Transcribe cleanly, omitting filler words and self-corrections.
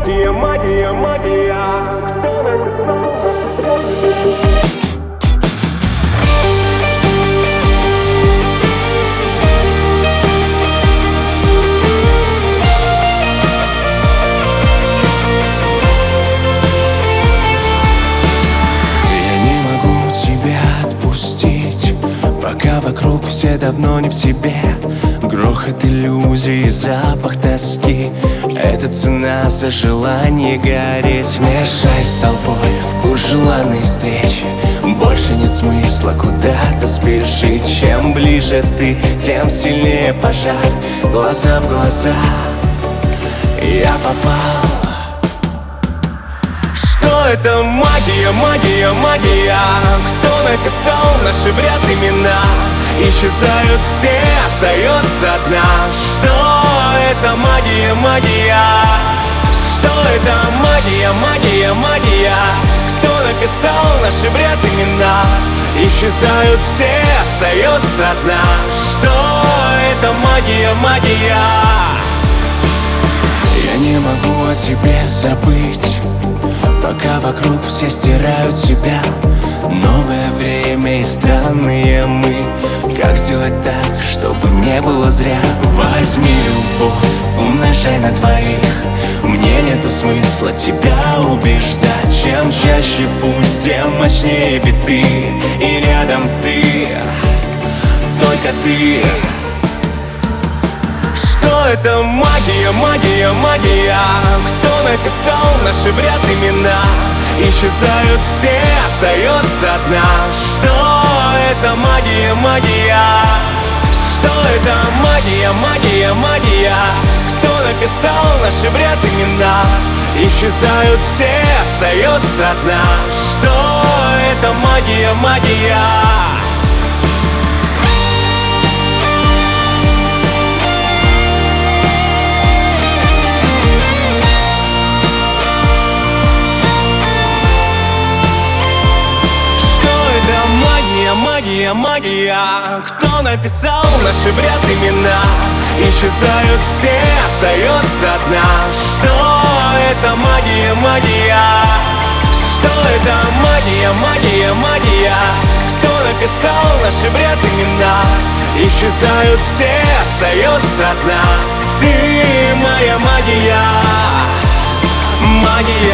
магия, магия, магия. Кто написал наши песни? Пока вокруг все давно не в себе. Грохот иллюзий, запах тоски — это цена за желание гореть. Смешай с толпой вкус желанной встречи. Больше нет смысла куда-то спешить. Чем ближе ты, тем сильнее пожар. Глаза в глаза я попал. Что это магия, магия, магия? Кто написал наши в ряд имена? Исчезают все, остается одна. Что это магия, магия? Что это магия, магия, магия? Кто написал наши в ряд имена? Исчезают все, остается одна. Что это магия, магия? Я не могу о себе забыть, пока вокруг все стирают себя. Новое время и странные мы. Как сделать так, чтобы не было зря? Возьми любовь, умножай на двоих. Мне нету смысла тебя убеждать. Чем чаще пусть, тем мощнее биты. И рядом ты, только ты. Что это магия, магия, магия? Кто написал наши в ряд имена? Исчезают все, остается одна. Что это магия, магия? Что это магия, магия, магия? Кто написал наши в ряд имена? Исчезают все, остается одна. Что это магия, магия? Магия, магия, кто написал наши в ряд имена? Исчезают все, остается одна. Что это магия, магия? Что это магия, магия, магия? Кто написал наши в ряд имена? Исчезают все, остается одна. Ты моя магия, магия.